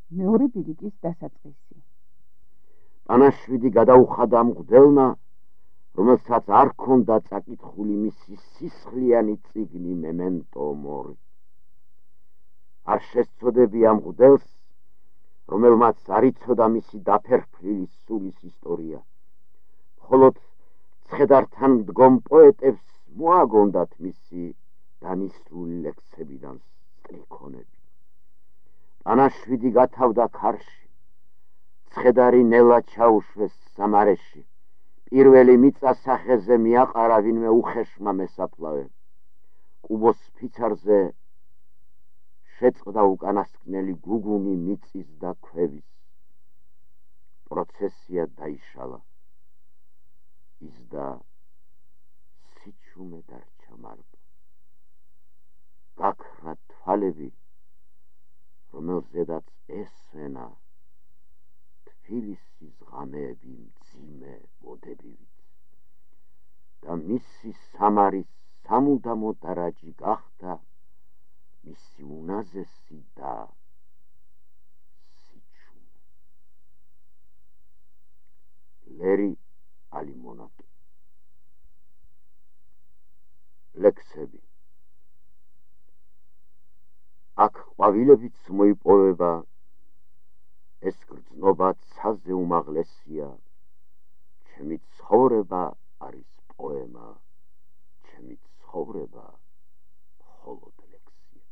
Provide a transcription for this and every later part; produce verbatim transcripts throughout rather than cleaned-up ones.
მეორე ბილიკის დასაწყისი. პანაშვიდი გადაუხადა მღვდელმა, რომელსაც არ ჰქონდა წაკითხული მისი სისხლიანი წიგნი მემენტო მორი. არ შესწოდები ამ მღვდელს, რომელმაც არ იცოდა მისი დაფერფლილი სულის ისტორია. მხოლოდ ცხედართან მდგომ პოეტებს მოაგონდათ მისი განისრული ლექსებიდან სტრიქონები. პანაშვიდი გათავდა ქარში, ცხედარი ნელა ჩაუშვეს სამარეში. პირველი მიწა სახეზე მიაყარა ვინმე უხეშმა მესაფლავე. კუბოს ფიცარზე შეწყდა უკანასკნელი გუგუნი მიწის და ქვევის. პროცესია დაიშალა. იზდა სიჩუმე დარჩა მარბო. გაქრა თვალები, რომელზედაც ესვენა თბილისის ღამეები მძიმე ოდებივით და მისი სამარის სამუდამო დარაჯი გახდა მისი უნაზესი და სიჩუმე. ლერი ალიმონაკი. ლექსები. აქ ყვავილებიც მოიპოვება, ეს გრძნობა ცაზე უმაღლესია, ჩემი ცხოვრება არის პოემა, ჩემი ცხოვრება მხოლოდ ლექსია.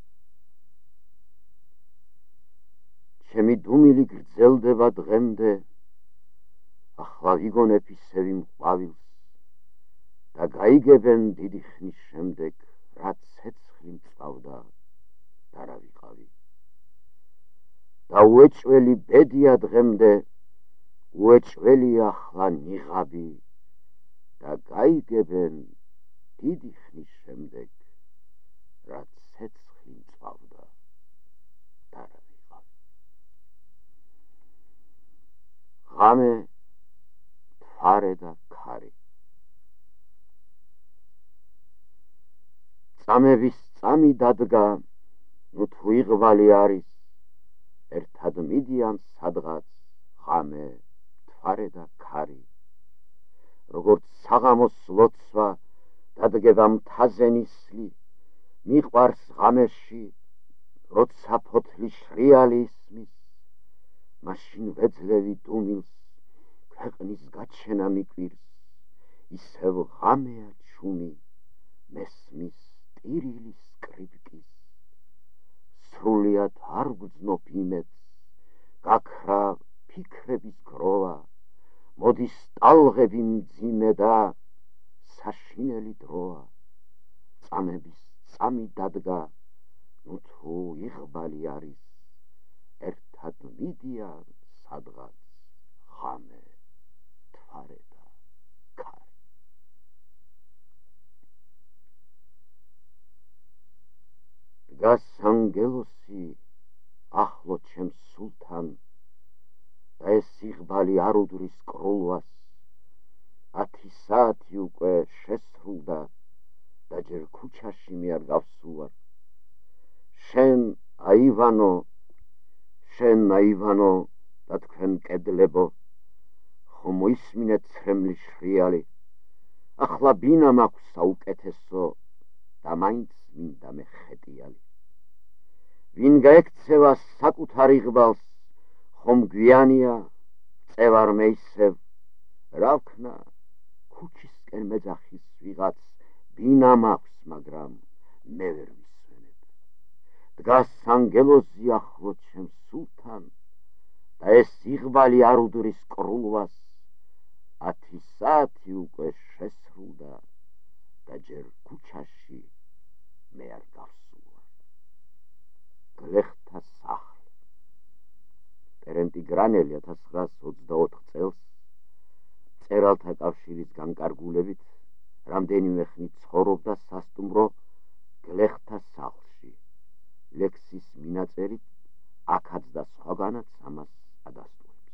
ჩემი დუმილი გრძელდება დღემდე, ახლა ვიგონებ ისევ იმ ყვავილს და გაიგებენ დიდი ხნის შემდეგ, რა ცეცხლი მწვავდა და რა ვიყავი. და უეჭველი ბედია დღემდე, უეჭველი ახლა ნიღაბი და გაიგებენ დიდი ხნის შემდეგ, რა ცეცხლი მწვავდა და რა ვიყავი. ღამე, თვარე და ქარი. წამების წამი დადგა, ნუ თუ იღვალი არის, ერთად მიდიან სადღაც ღამე, თვარე და ქარი. როგორც საღამოს ლოცვა დადგება მთაზე ნისლი, მიყვარს ღამეში, როცა ფოთლის შრიალი ისმის, მაშინ ვეძლევი დუმილს, ქვეყნის გაჩენა მიკვირს, ისევ ღამეა ჩუმი, მესმის ტირილის კრიბკის. სრულიად არ გძნობ იმედს, გაქრა ფიქრების გროვა, მოდის ტალღები მძიმე და საშინელი დროა. წამების წამი დადგა, ნუ თუ იღვალი არის, ერთად მიდიან სადღაც ღამე, თვარე და ქარი. დგას ანგელოსი ახლო ჩემს სულთან და ეს იღვალი არ უდრის კრულვას. ათი საათი უკვე შესრულდა და ჯერ ქუჩაში მე არ გავსულვარ. შენ აივანო, შენ აივანო და თქვენ კედლებო, ხომ მოისმინეთ ცრემლის შრიალი. ახლა ბინა მაქვს საუკეთესო და მაინც მინდა მე ხეტიალი. ვინ გაექცევა საკუთარ იღვალს, ხომ გვიანია წევარ მე ისევ. რა ვქნა, ქუჩისკენ მეძახის ვიღაც, ბინა მაქვს, მაგრამ მე ვერ ვისვენებ. დგას ანგელოზი ახლო ჩემს სულთან და ეს იღვალი არ უდრის კრულვას. ათი საათი უკვე შესრულდა და ჯერ ქუჩაში მე არ გავსულვარ. გლეხთა სახლი. ტერენტი გრანელი ათას ცხრაასი ოცდაოთხ წელს მწერალთა კავშირის განკარგულებით რამდენიმე ხნით ცხოვრობდა სასტუმრო გლეხთა სახლში. ლექსის მინაწერით აქაც და სხვაგანაც ამას ადასტურებს.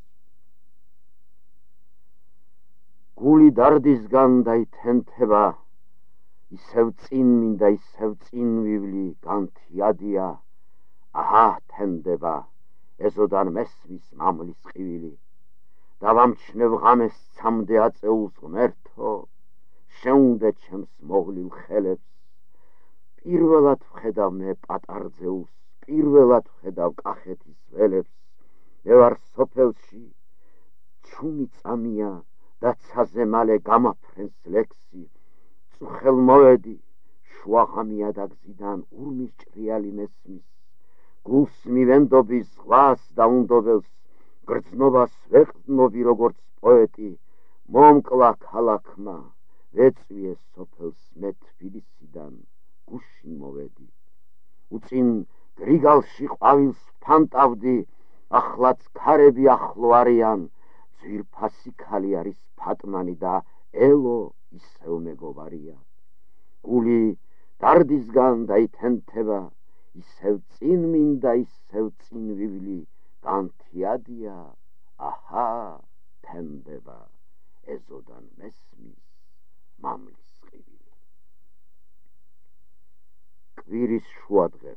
გული დარდისგან დაითენთება, ისევ წინ მინდა ისევ წინ ვივლი, განთიადია, აჰა თენდება, ეზოდან მესმის მამლის ყივილი. დავამჩნევ ღამეს ცამდე აწეულს ღმერთო, შეუნდე ჩემს მოღლილ ხელებს. პირველად ვხედავ მე პატარძეულს, პირველად ვხედავ კახეთის ველებს. მე ვარ სოფელში, ჩუმი წამია და ცაზე მალე გამაფრენს ლექსი. წუხელ მოვედი, შუაღამია და გზიდან ურმის ჭრიალი მესმის. გულს მივენდობი ზღვას და უნდობელს, გრძნობას ვეყრდნობი როგორც პოეტი. მომკლა ქალაქმა, ვეწვიე სოფელს მე თბილისიდან გუშინ მოვედი. უწინ გრიგალში ყვავილს ფანტავდი, ახლაც ქარები ახლო არიან. ძვირფასი ქალი არის ფატმანი და ელო ისევ მეგობარია. გული დარდისგან დაითენთება, ისევ წინ მინდა ისევ წინ ვივლი. განთიადია, აჰა, თენდება, ეზოდან მესმის მამლის ყივილი. კვირის შუადღე.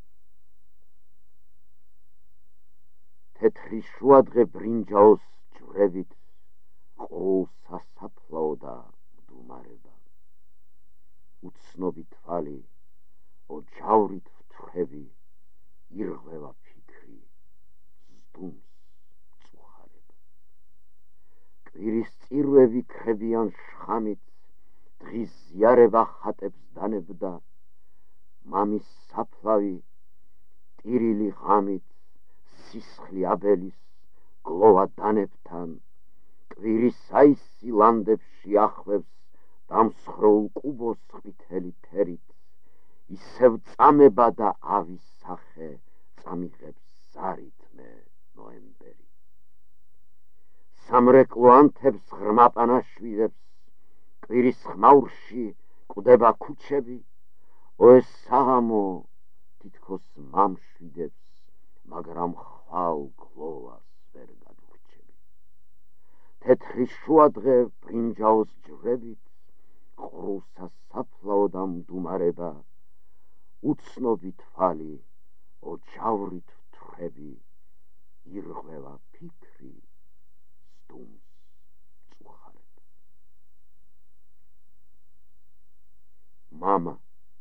თეთრი შუადღე ბრინჯაოს ჯვრებით, ყრულ სასაფლაო და მდუმარება. უცნობი თვალი, ოჯავრით ვთხრები, ირღვევა ფიქრი, ზდუმს წუხარება. კვირის წირვები ქრებიან შხამით, დღის ზიარება ხატებს დანებდა. მამის საფლავი, ტირილი ღამით, სისხლი აბელის, გლოვა დანებთან. კვირის აისი ლანდებში ახვევს, დამსხვრეულ კუბოს ყვითელი ფერით. ისევ წამება და ავის სახე, წამიღებს ზარით მე ნოემბერი. სამრეკლო ანთებს ღრმა პანაშვიდებს, კვირის ხმაურში კვდება ქუჩები. ოეს საღამო თითქოს მამშვიდებს, მაგრამ ხვალ გლოვას ვერ გადვრჩები. თეთრი შუადღე ბრინჯაოს ჯვრებით, ყრულ სასაფლაო და მდუმარება. უცნობი თვალი, ოჯავრით ვთხრები, ირღვევა ფიქრი, ზდუმს წუხარება. მამა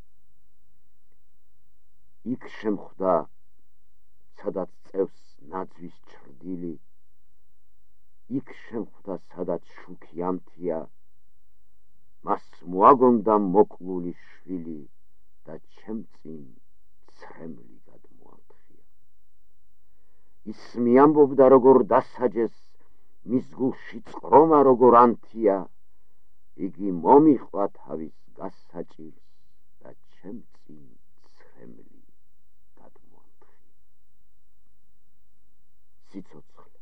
იქ შემხვდა, სადაც წევს ნაძვის ჩრდილი. იქ შემხვდა, სადაც შუქი ამთია. მას მოაგონდა მოკლული შვილი და ჩემ წინ ცრემლი გადმოამთხია. ის მიამბობდა როგორ დასაჯეს, მის გულში წყრომა როგორ ანთია. იგი მომიყვა თავის გასაჭირს და ჩემ წინ ცრემლი გადმოამთხია. სიცოცხლე.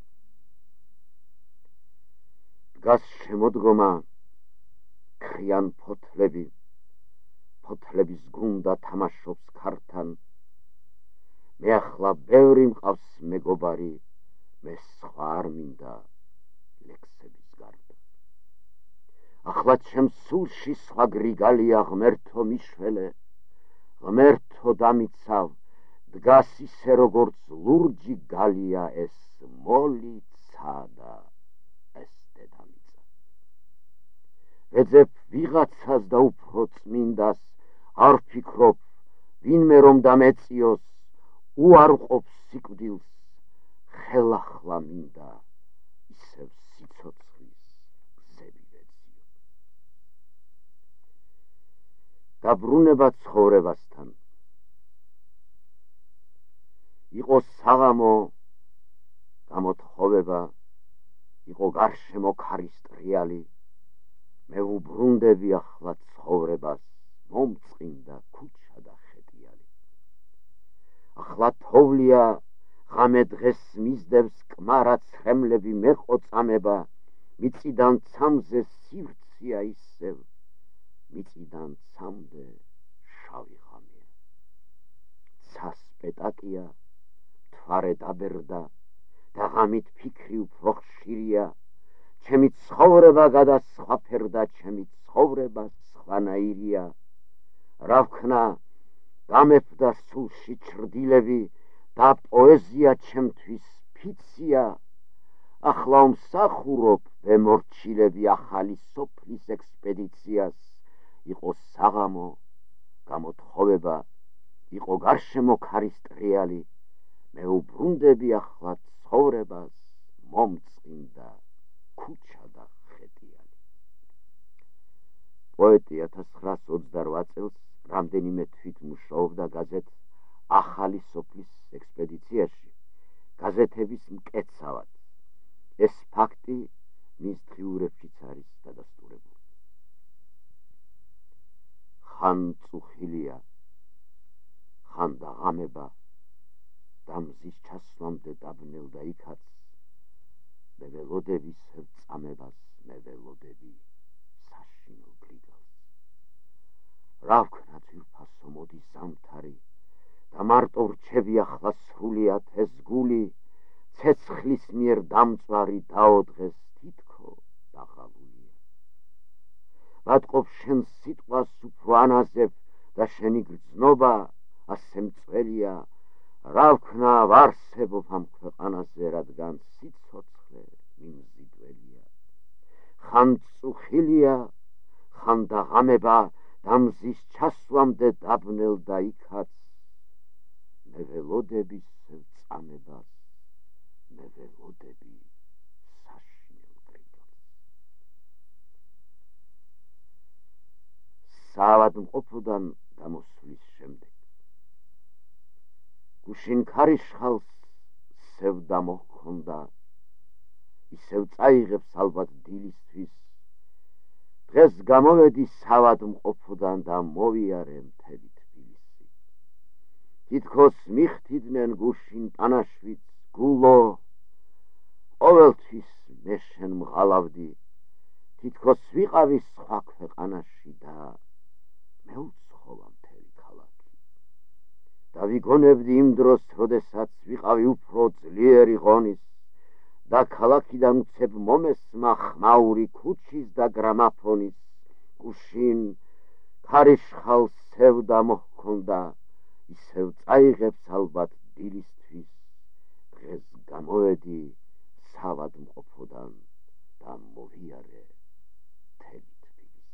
დგას შემოდგომა, ქრიან ფოთლები, ფოთლების გუნდა თამაშობს ქართან. მე ახლა ბევრი მყავს მეგობარი, მე სხვა არ მინდა ლექსების გარდა. ახლა ჩემს სულში სხვა გრიგალია, ღმერთო მიშველე, ღმერთო დამიცავ, დგას ისე როგორც ლურჯი გალია ეს მოლიცა და ეს დედამიწა. ვეძებ ვიღაცას და უფრო წმინდას, არ ვფიქრობ, ვინმე რომ დამეწიოს, უარყოფს სიკვდილს, ხელახლა მინდა ისევ სიცოცხლის გზები ვეძიო. დაბრუნება ცხოვრებასთან. იყო საღამო, გამოთხოვება, იყო გარშემო ქარის ტრიალი. მე ვუბრუნდები ახლა ცხოვრებას, მომწყინდა ქუჩა და ხეტიალი. ახლა თოვლია, ღამე დღეს მისდევს კმარა ცხემლები, მეყო წამება. მიწიდან ცამზე სივრცია ისევ, მიწიდან ცამდე შავი ღამეა. ცას პეტაკია, მთვარე დაბერდა და ღამით ფიქრი უფრო ხშირია. ჩემი ცხოვრება გადასხვაფერდა, ჩემი ცხოვრება სხვანაირია. რა ვქნა, გამეფდა სულში ჩრდილები და პოეზია ჩემთვის ფიცია, ახლა ვმსახურობ ვემორჩილები ახალი სოფლის ექსპედიციას, იყო საღამო, გამოთხოვება, იყო გარშემო ქარის ტრიალი, მე ვუბრუნდები ახლა ცხოვრებას, მომწყინდა ქუჩა და ხეტიალი. პოეტი ათას ცხრაას ოცდარვა წელს რამდენიმე თვით მუშაობდა გაზეთ ახალი სოფლის ექსპედიციაში, გაზეთების მკეცავად. ეს ფაქტი მის დღიურებშიც არის დადასტურებული. ხან წუხილია, ხან დაღამება, და მზის ჩასვლამდე დაბნელდა იქაც, მე ველოდები სევწამებას, მე ველოდები საშინელ გრიგალს. რა ვქნა ძვირფასო მოდი ზამთარი, და მარტო რჩები ახლა სრულიად ეს გული, ცეცხლის მიერ დამწვარი დაოდღეს თითქო დაღალულია. ვატყობ შენ სიტყვას უფრო ანაზებ და შენი გრძნობა ასე მწველია, რა ვქნა ვარსებობ ამ ქვეყანაზე, რადგან სიცოცხლე მიმზიდველია. ხან წუხილია, ხან დაღამება, და მზის ჩასვლამდე დაბნელდა იქაც, მე ველოდები სევწამებას, მე ველოდები საშინელ გრიგალს. საავადმყოფოდან გამოსვლის შემდეგ გუშინ ქარიშხალს სევდა მოჰქონდა, ისევ წაიღებს ალბათ დილისთვის, დღეს გამოვედი საავადმყოფოდან და მოვიარე მთელი თბილისი. თითქოს მიხდიდნენ გუშინ ტანაშვიდს, გულო, ყოველთვის მე შენ მღალავდი, თითქოს ვიყავი სხვა ქვეყანაში და მე უცხოვა მთელი ქალაქი. და ვიგონებდი იმ დროს, როდესაც ვიყავი უფრო ძლიერი ღონის, და ქალაქიდან უცებ მომესმა ხმაური ქუჩის და გრამაფონის, გუშინ ქარიშხალს სევდა მოჰქონდა, ისევ წაიღებს ალბათ დილისთვის, დღეს გამოვედი საავადმყოფოდან და მოვიარე მთელი თბილისი.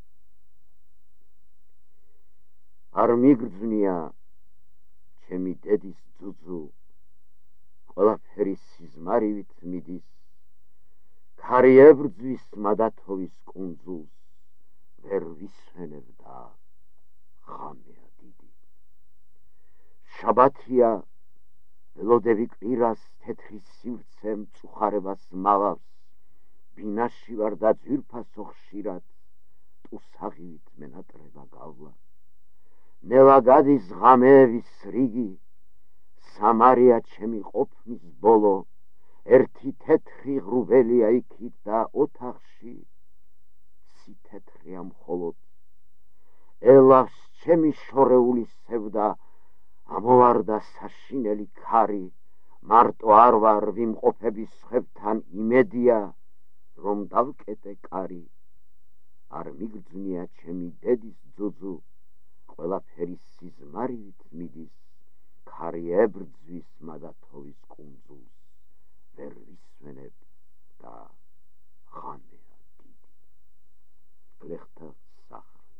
არ მიგრძნია ჩემი დედის ძუძუ, ყველაფერი სიზმარივით მიდის, ქარი ებრძვის მადათოვის კუნძულს, ვერ ვისვენებ და ღამეა დიდი. შაბათია, ველოდები კვირას, თეთრი სივრცე მწუხარებას მალავს, ბინაში ვარ და ძვირფასო ხშირად, ტუსაღივით მენატრება გავლა. ნელა გადის ღამეების რიგი, სამარია ჩემი ყოფნის ბოლო, ერთი თეთრი ღრუბელია იქით და ოთახში ცითეთრია მხოლოდ. ელავს ჩემი შორეული სევდა, ამოვარდა საშინელი ქარი, მარტო არ ვარ ვიმყოფების ხებთან იმედია, რომ დავკეტე კარი. არ მიგრძნია ჩემი დედის ძუძუ, ყველაფერი სიზმარივით მიდის, ქარი ებრძვის მადათოვის კუნძულს, ვერ ვისვენებ და ღამეა დიდი. გლეხთა სახლი.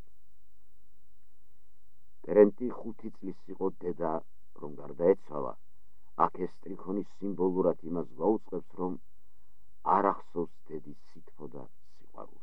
ტერენტი ხუთი წლის იყო დედა, რომ გარდაეცვალა, აქ ეს სტრიქონის სიმბოლურად იმას გვაუწყებს, რომ არ ახსოვს დედის სითბო და სიყვარული.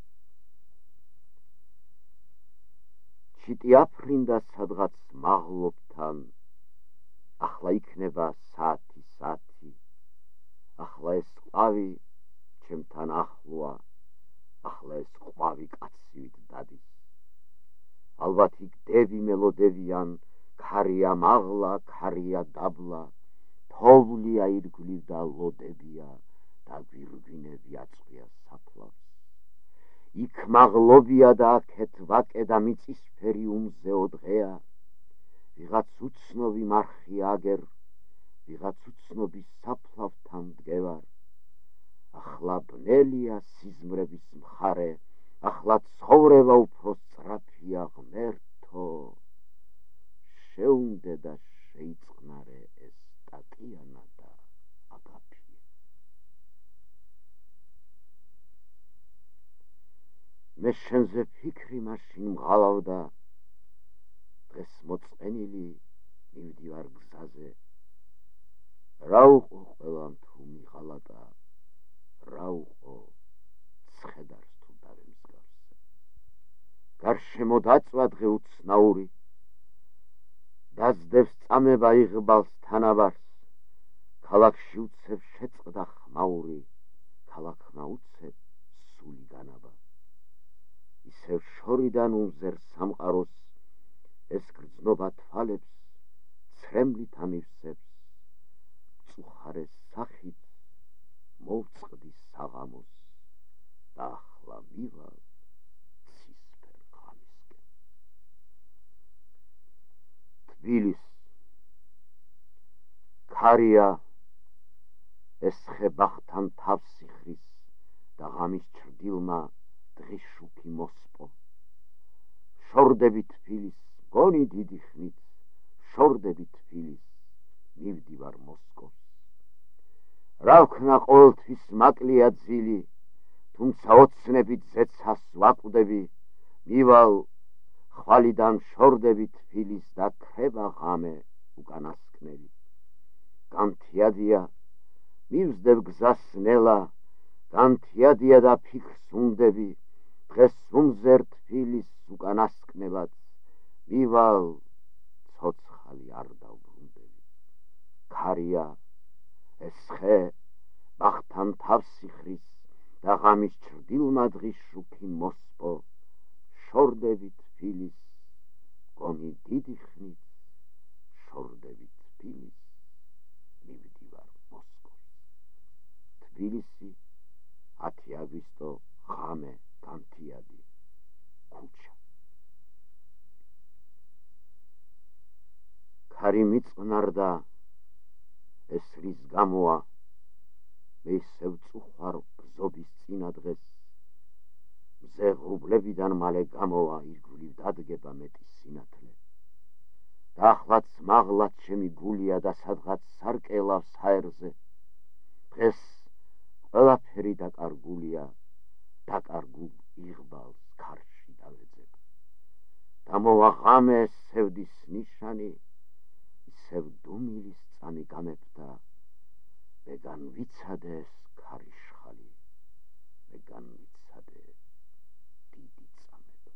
ჩიტი აფრინდა სადღაც მაღლობთან, ახლა იქნება საათი საათი, ახლა ეს ყვავი ჩემთან ახლოა, ახლა ეს ყვავი კაცივით დადის. ალბათ იქ დები მელოდებიან, ქარია მაღლა, ქარია დაბლა, თოვლია ირგვლივ და ლოდებია და გვირგვინები აწყვია საფლავს. იქ მაღლობია და აქეთ ვაკე და მიწისფერი უმზეო დღეა, ვიღაც უცნობი მარხი აგერ, ვიღაც უცნობი საფლავთან მდგევარ. ახლა ბნელია სიზმრების მხარე, ახლა ცხოვრება უფრო სწრაფია ღმერთო, შეუნდე და შეიწყნარე ეს კაფია. მე შენზე ფიქრი მაშინ მღალავდა, დღეს მოწყენილი მივდივარ გზაზე, რა უყო ყველამ თუ მიღალატა, რა უყო ცხედარს თუ დავემსგავსე. გარშემო დაწვა დღე უცნაური, დაძდებს წამება იღბალს თანაბარს, ქალაქში უცებ შეწყდა ხმაური, ქალაქმა უცებ სული განაბა. ისევ შორიდან უმზერ სამყაროს, ეს გრძნობა თვალებს, ცრემლით ამივსებს, წუხარეს სახით მოვწყდი საღამოს და ახლა მივალ ცისფერ ღამისკენ. თბილის ქარია ეს ხე ბახთან თავს სიხრის და ღამის ჩრდილმა დღის შუქი მოსპო. შორდები თბილის, გონი დიდი ხნით, შორდები თბილის, მივდივარ მოსკოვს. რა ვქნა ყოველთვის მაკლია ძილი, თუმცა ოცნებით ზეცას ვაკვდები, მივალ ხვალიდან შორდები თბილის და ქრება ღამე უკანასკნელი. განთიადია, მივსდებ გზას ნელა, განთიადია და ფიქრს უნდები, დღეს უმზერ თბილის უკანასკნელად, მივალ ცოცხალი არ დავბრუნდები. ქარია ეს ხე ბახთან თავს სიხრის და ღამის ჩრდილმა დღის შუქი მოსპო. შორდები თბილის, გონი დიდი ხნით, შორდები თბილის, მივდივარ მოსკოვს. თბილისი, ათი აგვისტო, ღამე, განთიადი, ქუჩა. ქარი მიწყნარდა, ეს რის გამოა, მე ისევ წუხარ გზობის წინა დღეს, მზე ღრუბლებიდან მალე გამოვა, ირგვლივ დადგება მეტი სინათლე. და ახლაც მაღლად ჩემი გულია და სადღაც სარკელავს ჰაერზე. დღეს ყველაფერი დაკარგულია, დაკარგულ იღბალს ქარში დავეძებ. დამოვა ღამე სევდის ნიშანი, ისევ დუმილის წამი გამეფდა, მე განვიცადე ეს ქარიშხალი, მე განვიცადე დიდი წამება.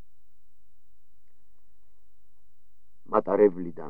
მატარებლიდან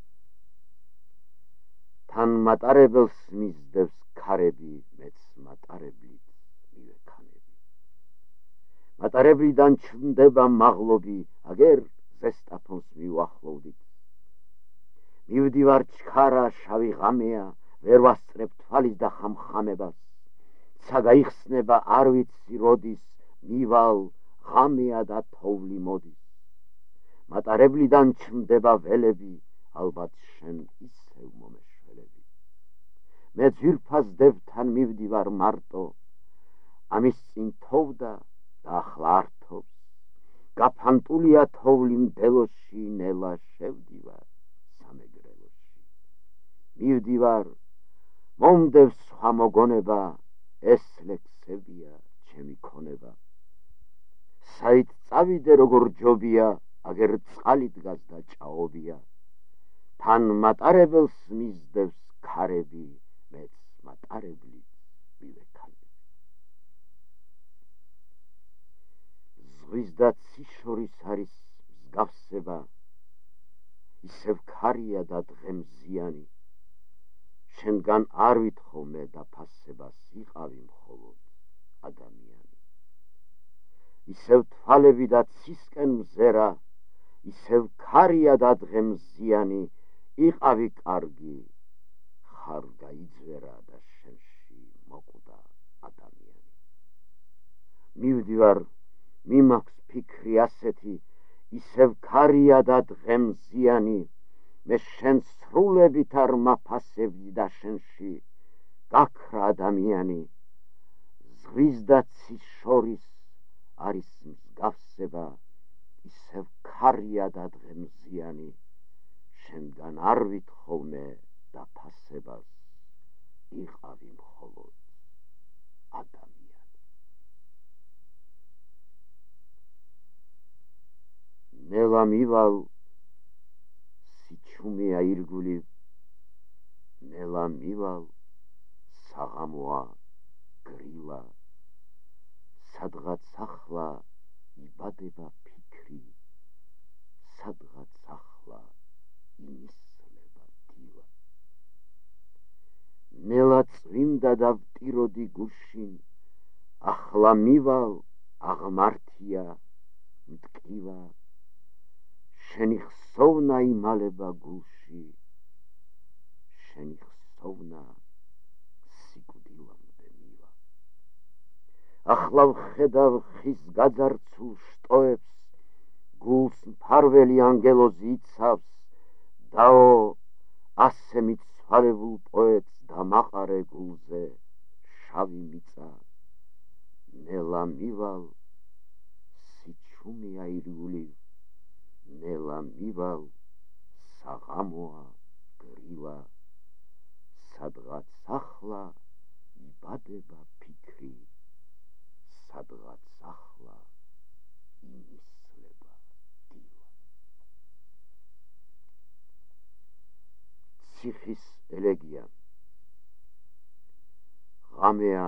თან მატარებელს მისდევს ქარები, მეც მატარებლით მივექანები. მატარებლიდან ჩნდება მაღლობი, აგერ ზესტაფონს მივახლოვდით. მივდივარ ჩქარა, შავი ღამეა, ვერ ვასწრებ თვალის და ხამხამებას. ცა გაიხსნება არ ვიცი როდის, მივალ ღამეა და თოვლი მოდის. მატარებლიდან ჩნდება ველები, ალბათ შენ ისევ მომეშველები. მე ძვირფასდებთან მივდივარ მარტო, ამის წინ თოვდა და ახლა არ თოვს. გაფანტულია თოვლი მდელოში, ნელა შევდივარ სამეგრელოში. მივდივარ, მომდევს სხვა მოგონება, ეს ლექსებია ჩემი ქონება. საით წავიდე როგორ ჯობია, აგერ წყალი დგას და ჭაობია. თან მატარებელს მისდევს ქარები, მეც მატარებლით მივექანები. ზღვის და ცის შორის არის მსგავსება, ისევ ქარია და დღემზიანი. შენგან არ ვითხოვ მე დაფასებას, იყავი მხოლოდ ადამიანი. ისევ თვალები და ცისკენ მზერა, ისევ ქარია და დღემზიანი, იყავი კარგი, ხარ გაიძვერა და შენში მოკვდა ადამიანი. მივდივარ, მიმაქვს ფიქრი ასეთი, ისევ ქარია და დღემზიანი, მე შენს სრულებით არ მაფასებდი და შენში გაქრა ადამიანი. ზღვის და ცის შორის არის მსგავსება, ისევ ქარია და დღემზიანი. შენგან არ ვითხოვ მე დაფასებას, იყ ნელა მივალ სიჩუმეა ირგული ნელა მივალ საღამოა გრილა სადღაც ახლა იბადება ფიქრი სადღაც ახლა იმისლება დილა ნელა წვიმდა და ვტიროდი გუშინ ახლა მივალ აღმართია მტკივა შენი ხსოვნა იმალება გულში შენი ხსოვნა სიკვდილამდე მივა ახლა ვხედავ ხის გაძარცულ შტოებს გულს მფარველი ანგელოზი იცავს დაო ასე მიცვალებულ პოეტს დამაყარე გულზე შავი მიწა ნელა მივალ სიჩუმეა ირგული ნელა მივალ საღამოა გრილა სადღაც ახლა იბადება ფიქრი სადღაც ახლა იმისლება დილა ციხის ელეგია ღამეა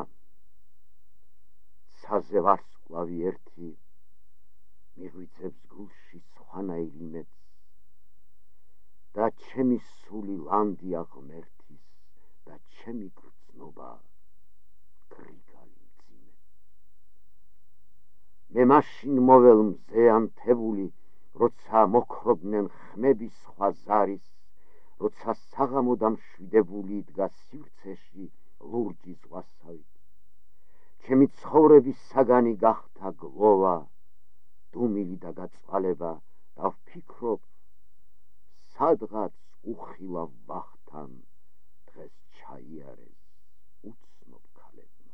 ცაზე ვარსკვლავი ერთი მიღვიძებს გულში სხვანაირი მეც და ჩემი სული ლანდია ღმერთის და ჩემი გრძნობა გრიგალი მძიმე მე მაშინ მოվել მზე ანთებული როცა მოქრობდნენ ხმები სხვა ზარის როცა საღამო დამშვიდებული იდგა სივრცეში ლურჯი ზღვასავით ჩემი ცხოვრების საგანი გახდა გლოვა დუმილი და გაწყალება და ვფიქრობ სადღაც უხილავ ბახთან დღეს ჩაიარეს უცნობ ქალებმა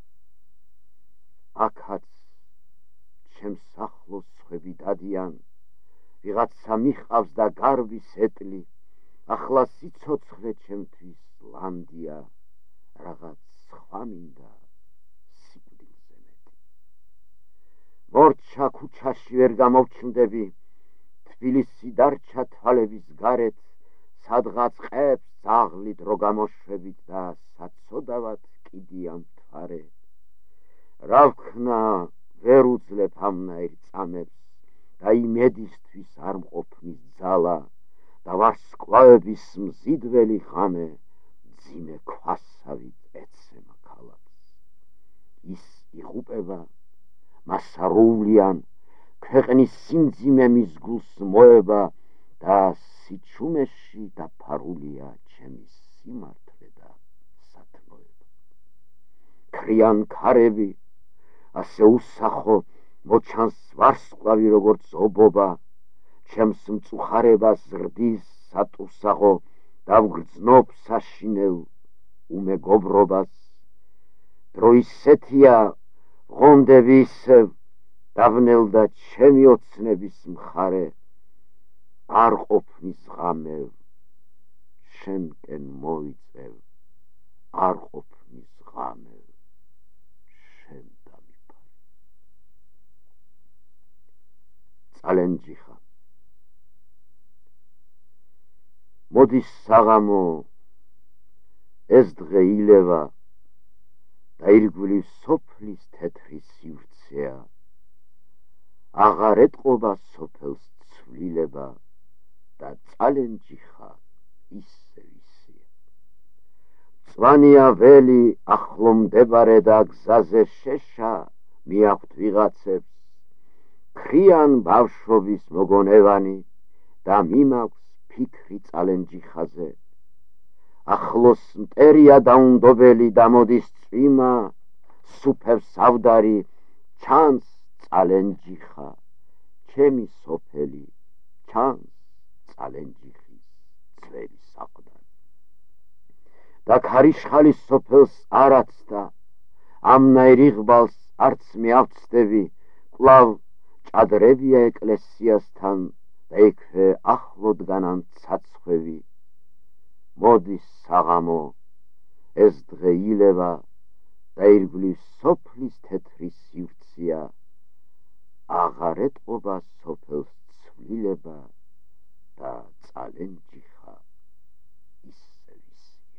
აქაც ჩემს ახლოს სხვები დადიან ვიღაცა მიხავს და გარვის ეტლი ახლა სიცოცხლე ჩემთვის ლანდია რაღაც სხვა მინდა სიკვდილზე მეტი მორჩა ქუჩაში ვერ გამოვჩნდები თბილისი დარჩა თვალების გარეთ სადღაც ყებს ძაღლით რო გამოშვებით და საცოდავად კიდია მთვარე რა ვქნა ვერ უძლებ ამნაირ წამებს და იმედისთვის არ მყოფნის ძალა და ვარსკვლავების მზიდველი ღამე ძიმე ქვასავით ეცემა ქალაქს ის იღუპება მასარულიან ქვეყნის სიმძიმე მის გულს მოება და სიჩუმეში დაფარულია ჩემი სიმართლე და სათნოება ქრიან ქარები ასე უსახო მოჩანს ვარსკვლავი როგორც ობობა ჩემს მწუხარებას ზრდის სატუსაღო და ვგრძნობ საშინელ უმეგობრობას დრო ისეთია ღონდები ისევ დავნელდა ჩემი ოცნების მხარე არ ყოფნის ღამევ შენკენ მოიწევ არ ყოფნის ღამევ შენ დამიფარე წალენჯიხა მოდის საღამო ეს დღე ილევა და ირგვლივ სოფლის თეთრი სივრცეა აღარ ეტყობა სოფელს ცვლილება და წალენჯიხა ისე ისეა მწვანეა ველი ახლო მდებარე და გზაზე შეშა მიაქვთ ვიღაცებს ქრიან ბავშვობის მოგონევანი და მიმაქვს ფიქრი წალენჯიხაზე ახლოს მტერია დაუნდობელი და მოდის წვიმა სუფევ სავდარი ჩანს წალენჯიხა ჩემი სოფელი ჩანს წალენჯიხის ძველი საყდარი და ქარიშხალის სოფელს არაცდა ამნაირ იღბალს არც მეავცდები კვლავ ჭადრებია ეკლესიასთან და ექვე ახლოდგანან ცაცხვევი მოდის საღამო ეს დღე ილევა და ირგვლივ სოფლის თეთრი სივრცეა აღარ ეტყობა სოფელს ცვლილება და წალენჯიხა ისე ვისია.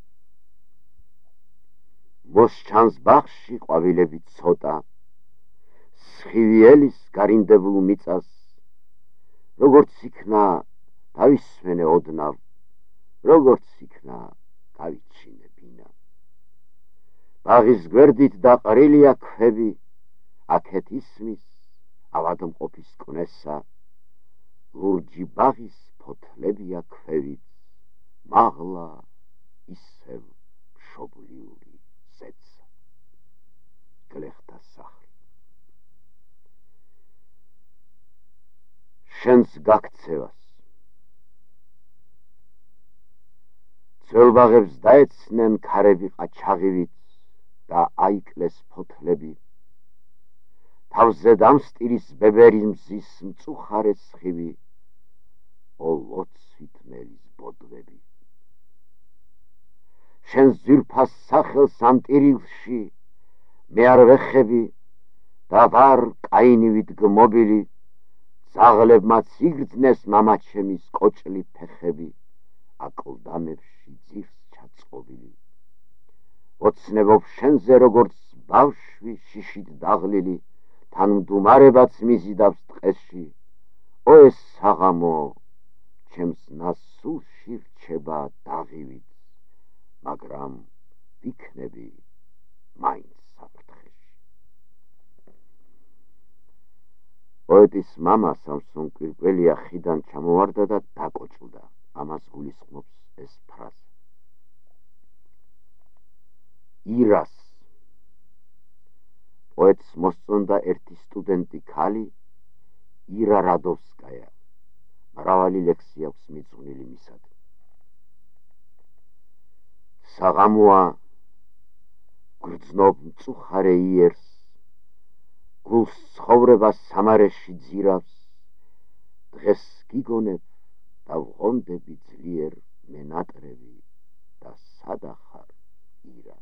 მოსჩანს ბაღში ყვავილები ცოტა, სხივიელის გარინდებულ მიწას, როგორც იქნა დავისვენე ოდნავ, როგორც იქნა გავიჩინე ბინა. ბაღის გვერდით დაყრილია ქვები, აქეთ ისმის ავადმყოფის კვნესა, ლურჯი ბაღის ფოთლებია ქვევით, მაღლა ისევ მშობლიური ზეცა. გლეხთა სახლი. შენს გაქცევას ძველ ბაღებს დაეცნენ ქარები ყაჩაღივით და აიკლეს ფოთლები, თავზე დამსტირის ბებერი მზის მწუხარე სხივი, ოლოცვით მელის ბოდვები. შენს ძვირფას სახელს ამ ტირილში მე არ ვეხები და ვარ კაინივით გმობილი, ძაღლებმაც იგრძნეს მამაჩემის კოჭლი ფეხები, აკლდამებში ძირს ჩაწყობილი. ოცნებობ შენზე როგორც ბავშვი შიშით დაღლილი, თან მდუმარებაც მიზიდავს ტყეში, ო ეს საღამო ჩემს ნასულში რჩება დაღივით, მაგრამ ვიქნები მაინც საფრთხეში. პოეტის მამა სამსონ კვირკველია ხიდან ჩამოვარდა და დაკოჭლდა. ამას გულისხმობს ეს ფრაზა. ირას პოეტს მოსწონდა ერთი სტუდენტი ქალი, ირა რადოვსკაია. მრავალი ლექსი აქვს მიძღვნილი მისადმი. საღამოა, გრძნობ მწუხარე იერს, გულს ცხოვრება სამარეში ძირავს, დღეს გიგონებ და ვღონდები ძლიერ მენატრები და სადახარ ირა.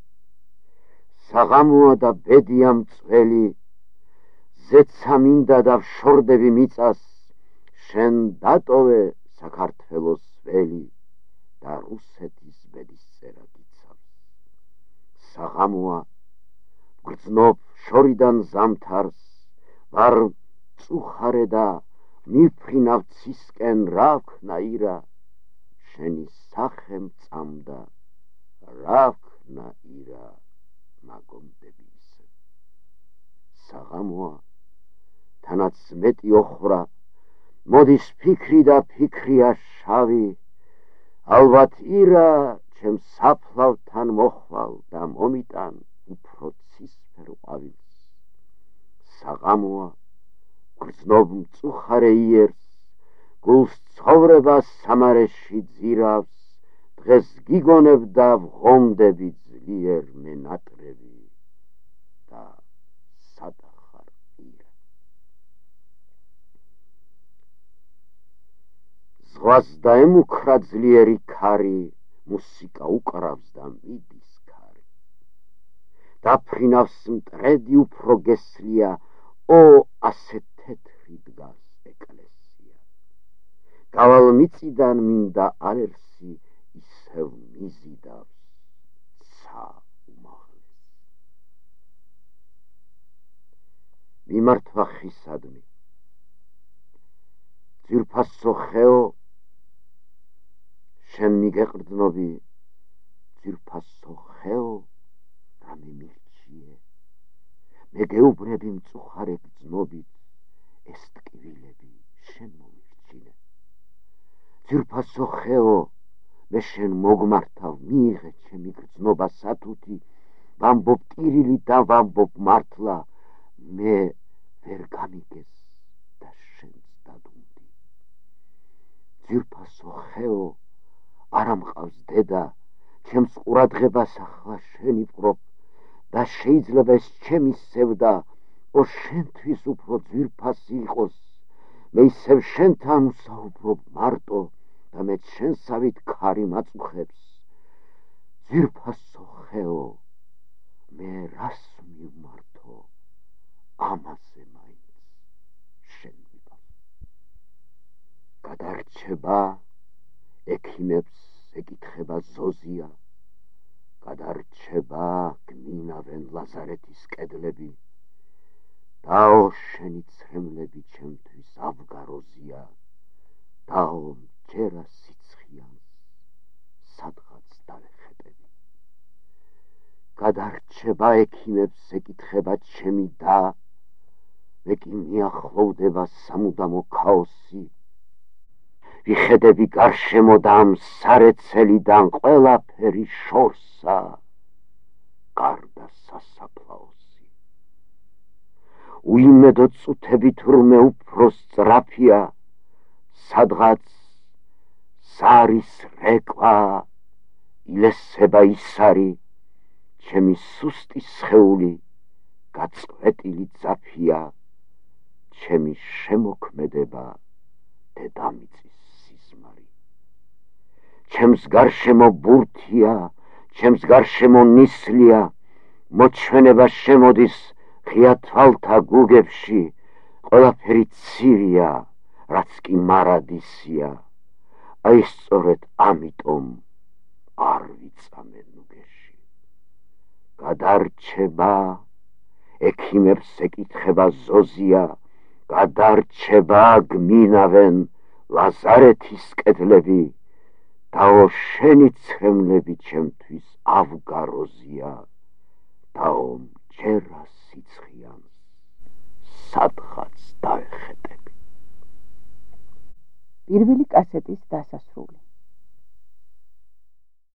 საღამოა და ბედია მწველი, ზეცა მინდა და ვშორდები მიწას, შენ დატოვე საქართველოს ველი და რუსეთის ბედისწერა გიცავს. საღამოა, გრძნობ შორიდან ზამთარს, ვარ მწუხარე და მიფრინავ ცისკენ, რა ვქნა ირა, შენი სახე მწამდა, რა ვქნა ირა, მაგონდები ისე. საღამოა, თანაც მეტი ოხრა, მოდის ფიქრი და ფიქრია შავი, ალბათ ირა ჩემ საფლავთან მოხვალ და მომიტან უფრო ცისფერ ყვავილს. საღამოა, გრძნობ მწუხარე იერს, გულს ცხოვრება სამარეში ძირავს, დღეს გიგონებ და ვღონდები ძლიერ მენატრები და სადახარ ირა. ზღვას დაემუქრა ძლიერი ქარი, მუსიკა უკრავს და მიდის ქარი. დაფრინავს მტრედი უფრო გესლია, ო ასე თეთრი დგას ეკლესია. გავალ მიწიდან მინდა ალერსი, ისევ მიზიდავს ცა უმაღლეს. მიმართვა ხისადმი. ძვირფასო ხეო, შენ მიგეყრდნობი, ძვირფასო ხეო, რა მიმირჩიე. მე გეუბნები მწუხარე გრძნობით, ეს ტკივილები შენ მომირჩინე. ძვირფასო ხეო, მე შენ მოგმართავ, მიიღე ჩემი გრძნობა სათუთი, ვამბობ ტირილი და ვამბობ მართლა, მე ვერ გამიგეს და შენც დადუმდი. ძვირფასო ხეო, არა მყავს დედა, ჩემს ყურადღებას ახლა შენ იპყრობ და შეიძლება ეს ჩემი სევდა, ო შენთვის უფრო ძვირფასი იყოს, მე ისევ შენთან ვსაუბრობ მარტო და მე შენსავით ქარი მაწუხებს. ძვირფასო ხეო, მე რას მივმართო, ამაზე მაინც შენ მიბავ. გადარჩება ექიმებს ეკითხება ზოზია, გადარჩება გმინავენ ლაზარეთის კედლები, დაო შენი ცრემლები ჩემთვის ავგაროზია, დაო მჯერა სიცხიანს, სადღაც დავეხეტები. გადარჩება ექიმებს ეკითხება ჩემი და, მე კი მიახლოვდება სამუდამო ქაოსი, ვიხედები გარშემოდამ სარეცელიდან ყველაფერი შორსა, გარდა სასაფლაოსი. უიმედო წუთებით რმე უფრო სწრაფია, სადღაც სარის რეკვა ილესება ისარი, ჩემი სუსტი სხეული გაწყვეტილი ძაფია, ჩემი შემოქმედება დედამიწის სიზმარი. ჩემს გარშემო ბურთია, ჩემს გარშემო ნისლია, მოჩვენება შემოდის ღია თვალთა გუგებში, ყველაფერი ცირია, რაც კი მარადისია, აი სწორედ ამიტომ არ ვიწამე ნუგეში. გადარჩება ექიმებს ეკითხება ზოზია, გადარჩება გმინავენ ლაზარეთის კედლები, დაო შენი ცრემლები ჩემთვის ავგაროზია, დაო მჯერა სიცხიანს, სადღაც დავეხეტები. პირველი კასეტის დასასრული.